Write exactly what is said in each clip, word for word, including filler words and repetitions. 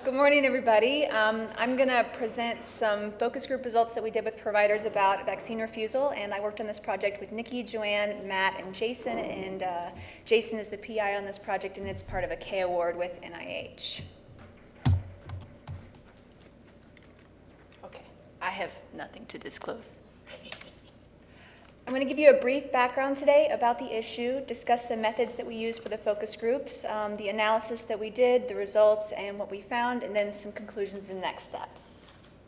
Good morning, everybody. Um, I'm going to present some focus group results that we did with providers about vaccine refusal, and I worked on this project with Nikki, Joanne, Matt, and Jason, and uh, Jason is the P I on this project, and it's part of a K award with N I H. Okay, I have nothing to disclose. I'm going to give you a brief background today about the issue, discuss the methods that we use for the focus groups, um, the analysis that we did, the results, and what we found, and then some conclusions and next steps.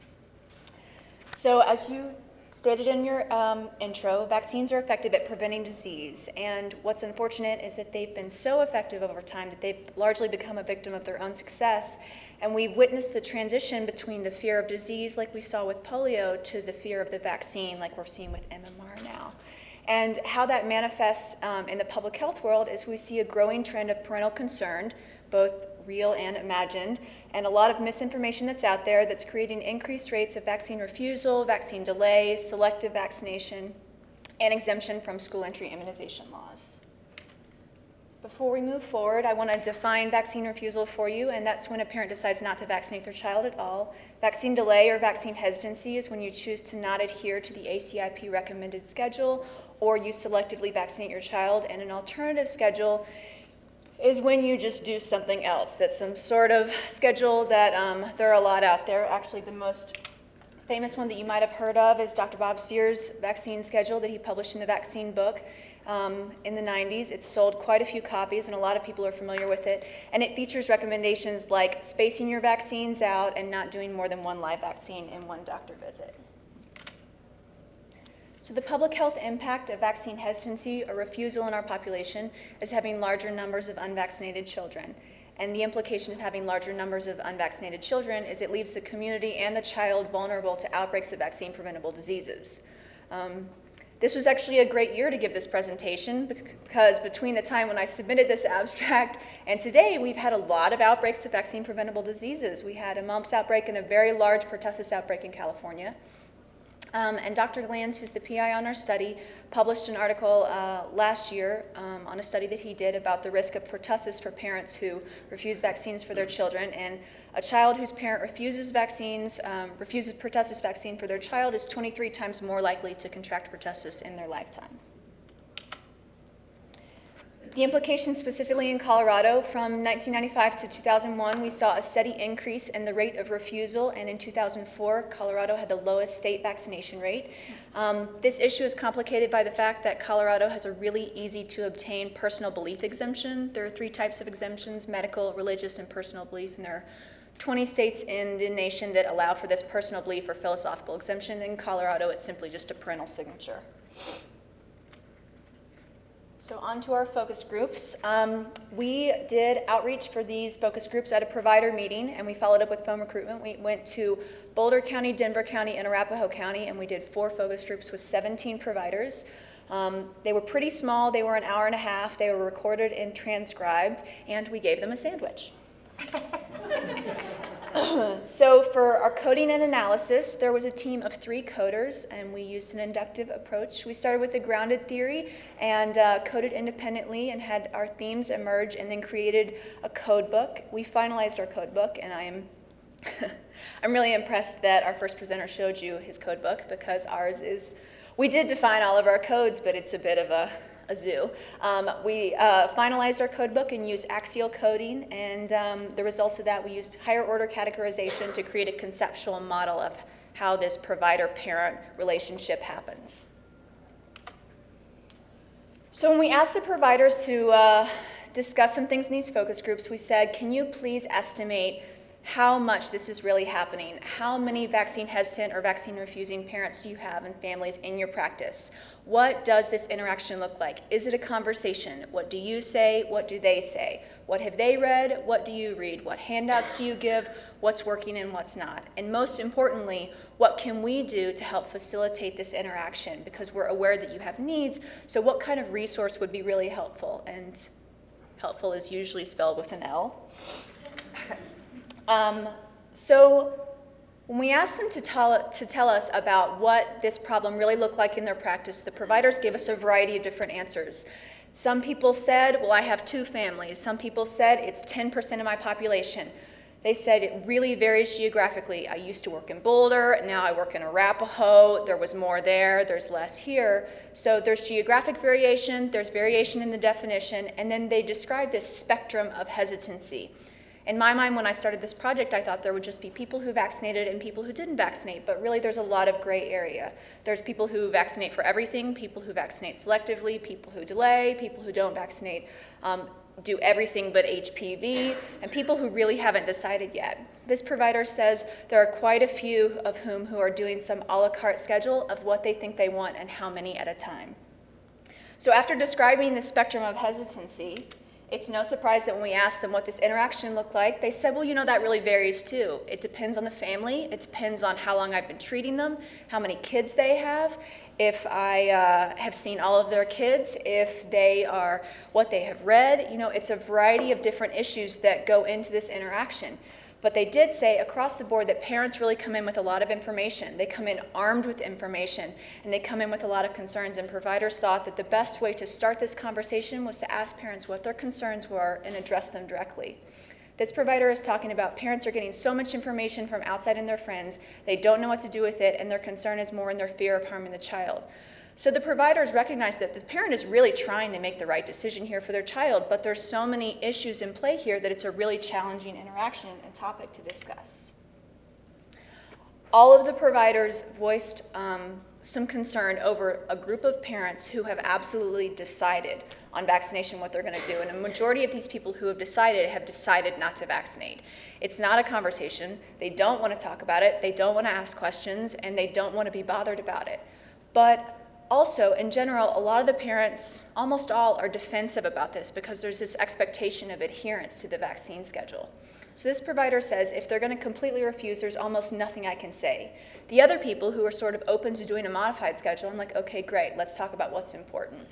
So as you stated in your um, intro, vaccines are effective at preventing disease, and what's unfortunate is that they've been so effective over time that they've largely become a victim of their own success, and we've witnessed the transition between the fear of disease, like we saw with polio, to the fear of the vaccine, like we're seeing with M M R now. And how that manifests um, in the public health world is we see a growing trend of parental concern, both real and imagined, and a lot of misinformation that's out there that's creating increased rates of vaccine refusal, vaccine delay, selective vaccination, and exemption from school entry immunization laws. Before we move forward, I want to define vaccine refusal for you, and that's when a parent decides not to vaccinate their child at all. Vaccine delay or vaccine hesitancy is when you choose to not adhere to the A C I P recommended schedule, or you selectively vaccinate your child, and an alternative schedule is when you just do something else. That's some sort of schedule that um, there are a lot out there. Actually, the most famous one that you might have heard of is Doctor Bob Sears' vaccine schedule that he published in the vaccine book um, in the nineties. It's sold quite a few copies, and a lot of people are familiar with it. And it features recommendations like spacing your vaccines out and not doing more than one live vaccine in one doctor visit. So the public health impact of vaccine hesitancy or refusal in our population is having larger numbers of unvaccinated children. And the implication of having larger numbers of unvaccinated children is it leaves the community and the child vulnerable to outbreaks of vaccine-preventable diseases. Um, this was actually a great year to give this presentation because between the time when I submitted this abstract and today, we've had a lot of outbreaks of vaccine-preventable diseases. We had a mumps outbreak and a very large pertussis outbreak in California. Um, and Doctor Glanz, who's the P I on our study, published an article uh, last year um, on a study that he did about the risk of pertussis for parents who refuse vaccines for their children. And a child whose parent refuses vaccines, um, refuses pertussis vaccine for their child is twenty-three times more likely to contract pertussis in their lifetime. The implications specifically in Colorado, from nineteen ninety-five to two thousand one, we saw a steady increase in the rate of refusal, and in two thousand four, Colorado had the lowest state vaccination rate. Um, this issue is complicated by the fact that Colorado has a really easy to obtain personal belief exemption. There are three types of exemptions: medical, religious, and personal belief, and there are twenty states in the nation that allow for this personal belief or philosophical exemption. In Colorado, it's simply just a parental signature. So on to our focus groups. Um, we did outreach for these focus groups at a provider meeting, and we followed up with phone recruitment. We went to Boulder County, Denver County, and Arapahoe County, and we did four focus groups with seventeen providers. Um, they were pretty small. They were an hour and a half. They were recorded and transcribed, and we gave them a sandwich. So for our coding and analysis, there was a team of three coders, and we used an inductive approach. We started with the grounded theory and uh, coded independently and had our themes emerge, and then created a code book. We finalized our code book, and I am I'm really impressed that our first presenter showed you his code book, because ours is, we did define all of our codes, but it's a bit of a a zoo. Um, we uh, finalized our code book and used axial coding, and um, the results of that, we used higher order categorization to create a conceptual model of how this provider-parent relationship happens. So when we asked the providers to uh, discuss some things in these focus groups, we said, can you please estimate how much this is really happening? How many vaccine hesitant or vaccine refusing parents do you have and families in your practice? What does this interaction look like? Is it a conversation? What do you say? What do they say? What have they read? What do you read? What handouts do you give? What's working and what's not? And most importantly, what can we do to help facilitate this interaction? Because we're aware that you have needs, so what kind of resource would be really helpful? And helpful is usually spelled with an L. Um, so when we asked them to tell, to tell us about what this problem really looked like in their practice, the providers gave us a variety of different answers. Some people said, well, I have two families. Some people said it's ten percent of my population. They said it really varies geographically. I used to work in Boulder, now I work in Arapahoe. There was more there, there's less here. So there's geographic variation, there's variation in the definition, and then they describe this spectrum of hesitancy. In my mind, when I started this project, I thought there would just be people who vaccinated and people who didn't vaccinate, but really there's a lot of gray area. There's people who vaccinate for everything, people who vaccinate selectively, people who delay, people who don't vaccinate. Um, do everything but H P V, and people who really haven't decided yet. This provider says there are quite a few of whom who are doing some a la carte schedule of what they think they want and how many at a time. So after describing the spectrum of hesitancy, it's no surprise that when we asked them what this interaction looked like, they said, well, you know, that really varies too. It depends on the family, it depends on how long I've been treating them, how many kids they have, if I uh, have seen all of their kids, if they are, what they have read. You know, it's a variety of different issues that go into this interaction. But they did say across the board that parents really come in with a lot of information. They come in armed with information, and they come in with a lot of concerns, and providers thought that the best way to start this conversation was to ask parents what their concerns were and address them directly. This provider is talking about parents are getting so much information from outside and their friends, they don't know what to do with it, and their concern is more in their fear of harming the child. So the providers recognize that the parent is really trying to make the right decision here for their child, but there's so many issues in play here that it's a really challenging interaction and topic to discuss. All of the providers voiced um, some concern over a group of parents who have absolutely decided on vaccination what they're going to do, and a majority of these people who have decided have decided not to vaccinate. It's not a conversation. They don't want to talk about it. They don't want to ask questions, and they don't want to be bothered about it. But also, in general, a lot of the parents, almost all, are defensive about this because there's this expectation of adherence to the vaccine schedule. So this provider says if they're going to completely refuse, there's almost nothing I can say. The other people who are sort of open to doing a modified schedule, I'm like, okay, great, let's talk about what's important.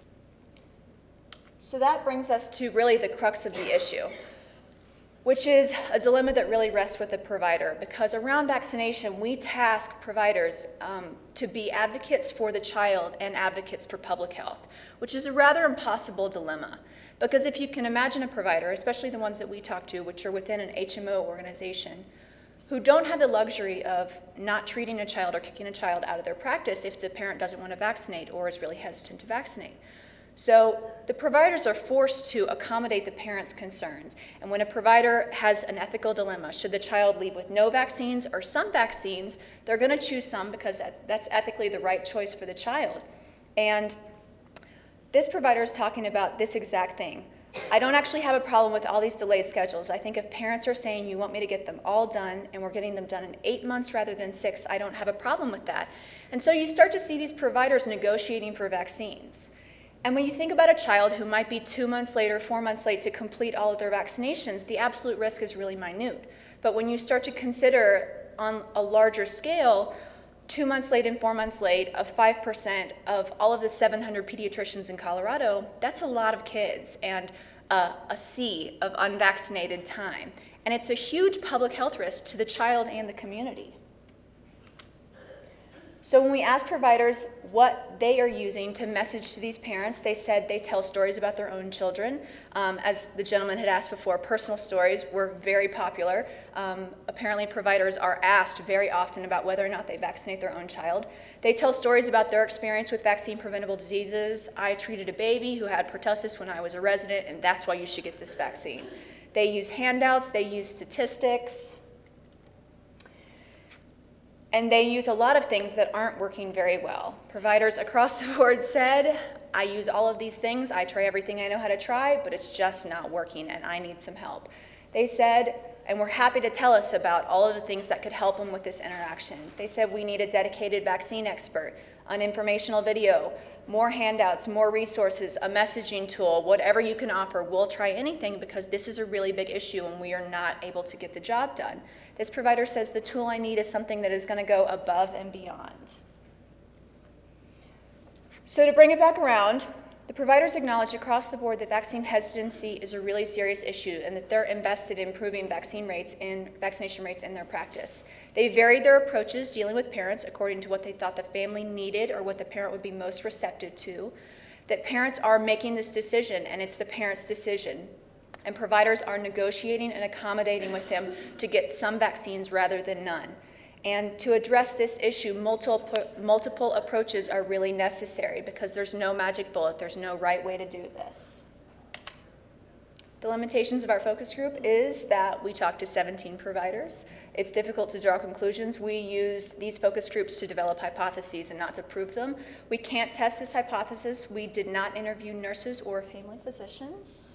So that brings us to really the crux of the issue, which is a dilemma that really rests with the provider, because around vaccination, we task providers um, to be advocates for the child and advocates for public health, which is a rather impossible dilemma. Because if you can imagine a provider, especially the ones that we talk to, which are within an H M O organization, who don't have the luxury of not treating a child or kicking a child out of their practice if the parent doesn't want to vaccinate or is really hesitant to vaccinate. So the providers are forced to accommodate the parents' concerns. And when a provider has an ethical dilemma, should the child leave with no vaccines or some vaccines, they're going to choose some because that's ethically the right choice for the child. And this provider is talking about this exact thing. I don't actually have a problem with all these delayed schedules. I think if parents are saying you want me to get them all done and we're getting them done in eight months rather than six, I don't have a problem with that. And so you start to see these providers negotiating for vaccines. And when you think about a child who might be two months late or four months late to complete all of their vaccinations, the absolute risk is really minute. But when you start to consider on a larger scale, two months late and four months late of five percent of all of the seven hundred pediatricians in Colorado, that's a lot of kids and uh, a sea of unvaccinated time. And it's a huge public health risk to the child and the community. So when we asked providers what they are using to message to these parents, they said they tell stories about their own children. Um, as the gentleman had asked before, personal stories were very popular. Um, apparently providers are asked very often about whether or not they vaccinate their own child. They tell stories about their experience with vaccine-preventable diseases. I treated a baby who had pertussis when I was a resident, and that's why you should get this vaccine. They use handouts, they use statistics, and they use a lot of things that aren't working very well. Providers across the board said, I use all of these things, I try everything I know how to try, but it's just not working and I need some help. They said, and we're happy to tell us about all of the things that could help them with this interaction. They said we need a dedicated vaccine expert, an informational video, more handouts, more resources, a messaging tool, whatever you can offer, we'll try anything because this is a really big issue and we are not able to get the job done. This provider says the tool I need is something that is going to go above and beyond. So to bring it back around, the providers acknowledge across the board that vaccine hesitancy is a really serious issue and that they're invested in improving vaccine rates in, vaccination rates in their practice. They varied their approaches dealing with parents according to what they thought the family needed or what the parent would be most receptive to. That parents are making this decision and it's the parent's decision. and providers are negotiating and accommodating with them to get some vaccines rather than none. And to address this issue, multiple, multiple approaches are really necessary because there's no magic bullet, there's no right way to do this. The limitations of our focus group is that we talked to seventeen providers. It's difficult to draw conclusions. We use these focus groups to develop hypotheses and not to prove them. We can't test this hypothesis. We did not interview nurses or family physicians.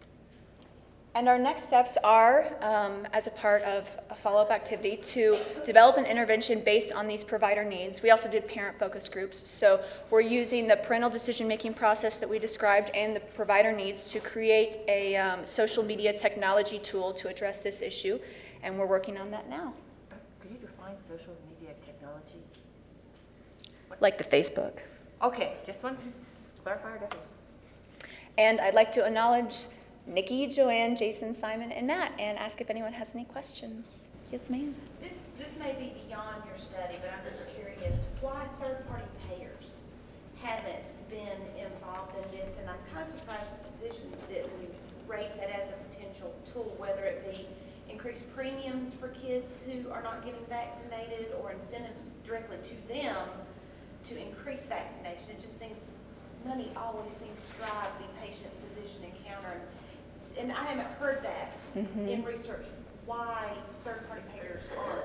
And our next steps are, um, as a part of a follow-up activity, to develop an intervention based on these provider needs. We also did parent focus groups. So we're using the parental decision-making process that we described and the provider needs to create a um, social media technology tool to address this issue. And we're working on that now. Could you define social media technology? What? Like the Facebook. Okay, just one, just clarify our definition. And I'd like to acknowledge Nikki, Joanne, Jason, Simon, and Matt, and ask if anyone has any questions. Yes, ma'am. This, this may be beyond your study, but I'm just curious why third-party payers haven't been involved in this, and I'm kind of surprised the physicians didn't raise that as a potential tool, whether it be increased premiums for kids who are not getting vaccinated or incentives directly to them to increase vaccination. It just seems money always seems to drive the patient-physician encounter. And I haven't heard that mm-hmm. in research, why third-party payers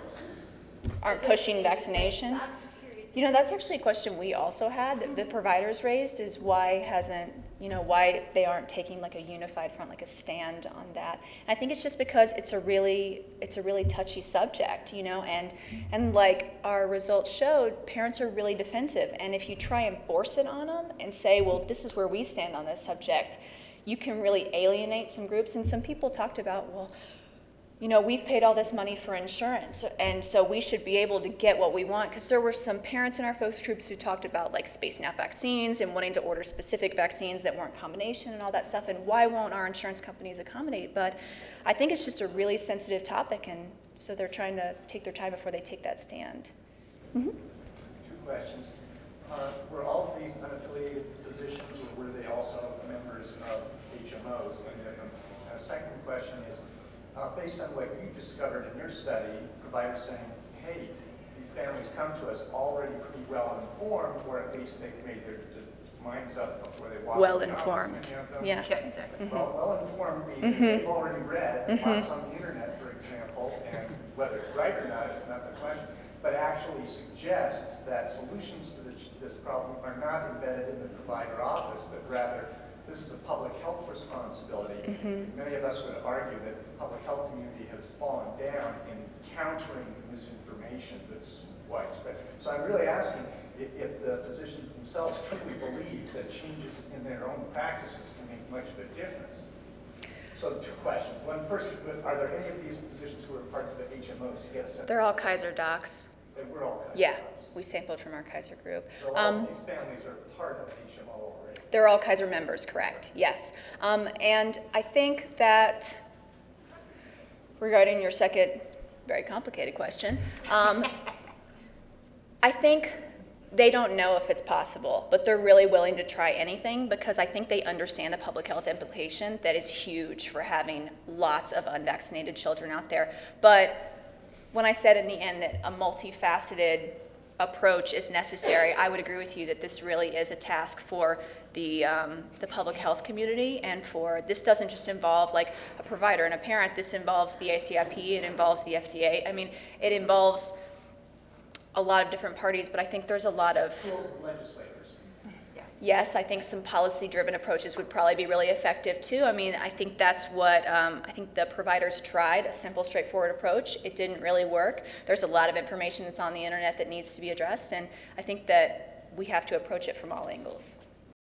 aren't. Aren't pushing vaccination? I'm just curious. You know, that's actually a question we also had that the providers raised, is why hasn't, you know, why they aren't taking like a unified front, like a stand on that. And I think it's just because it's a really, it's a really touchy subject, you know, and, and like our results showed, parents are really defensive. And if you try and force it on them and say, well, this is where we stand on this subject, you can really alienate some groups. And some people talked about, well, you know, we've paid all this money for insurance, and so we should be able to get what we want. Because there were some parents in our focus groups who talked about like spacing out vaccines and wanting to order specific vaccines that weren't combination and all that stuff. And why won't our insurance companies accommodate? But I think it's just a really sensitive topic, and so they're trying to take their time before they take that stand. Mm-hmm. Two questions. Uh, were all of these unaffiliated physicians, or were they also members of H M Os? And the second question is, uh, based on what you discovered in your study, providers saying, hey, these families come to us already pretty well informed, or at least they've made their minds up before they walk well in the informed. office, Yeah. Yeah, exactly. Mm-hmm. Well, well informed means mm-hmm. they've already read mm-hmm. lots on the internet, for example, and whether it's right or not is not the question, but actually suggests that solutions to this, this problem are not embedded in the provider office, but rather this is a public health responsibility. Mm-hmm. Many of us would argue that the public health community has fallen down in countering misinformation that's widespread. So I'm really asking if, if the physicians themselves truly believe that changes in their own practices can make much of a difference. So two questions. One, first, are there any of these physicians who are parts of the H M Os to get a sense? They're all Kaiser docs. They were all Kaiser Yeah, docs. we sampled from our Kaiser group. So all um, of these families are part of H M O already. They're all Kaiser members, correct, yes. Um, and I think that regarding your second very complicated question, um, I think they don't know if it's possible, but they're really willing to try anything because I think they understand the public health implication that is huge for having lots of unvaccinated children out there. But when I said in the end that a multifaceted approach is necessary, I would agree with you that this really is a task for the um, the public health community, and for this doesn't just involve like a provider and a parent. This involves the A C I P, it involves the F D A. I mean, it involves a lot of different parties, but I think there's a lot of legislators. Yes, I think some policy-driven approaches would probably be really effective too. I mean, I think that's what um, I think the providers tried, a simple, straightforward approach. It didn't really work. There's a lot of information that's on the internet that needs to be addressed, and I think that we have to approach it from all angles.